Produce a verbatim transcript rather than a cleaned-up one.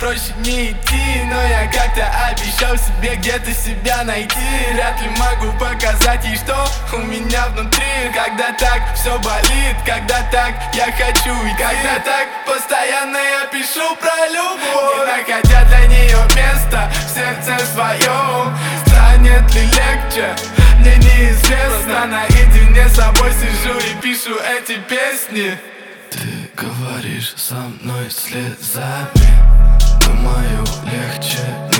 проще не идти, но я как-то обещал себе где-то себя найти. Вряд ли могу показать ей, что у меня внутри. Когда так все болит, когда так я хочу идти, когда так постоянно я пишу про любовь, не находя для нее места в сердце своем. Станет ли легче, мне неизвестно. Наедине с собой сижу и пишу эти песни. Ты говоришь со мной слезами, думаю, легче